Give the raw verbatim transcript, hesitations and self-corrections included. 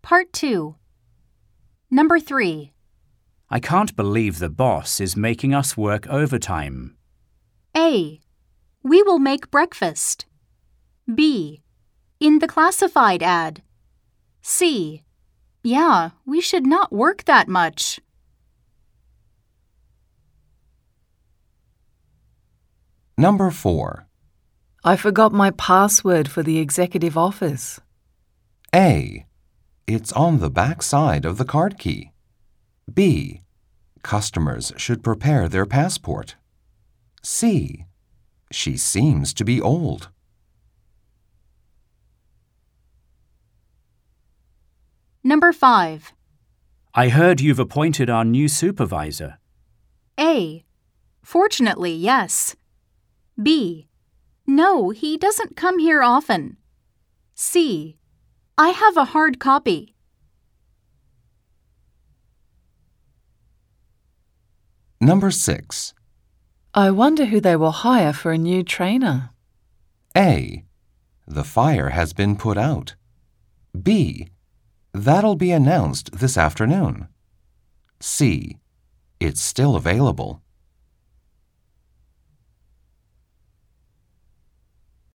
Part two. Number three. I can't believe the boss is making us work overtime. A. We will make breakfast. B. In the classified ad. C. Yeah, we should not work that much. Number four. I forgot my password for the executive office. A. It's on the back side of the card key. B. Customers should prepare their passport. C. She seems to be old. Number five. I heard you've appointed our new supervisor. A. Fortunately, yes. B. No, he doesn't come here often. C. I have a hard copy. Number six. I wonder who they will hire for a new trainer. A. The fire has been put out. B. That'll be announced this afternoon. C. It's still available.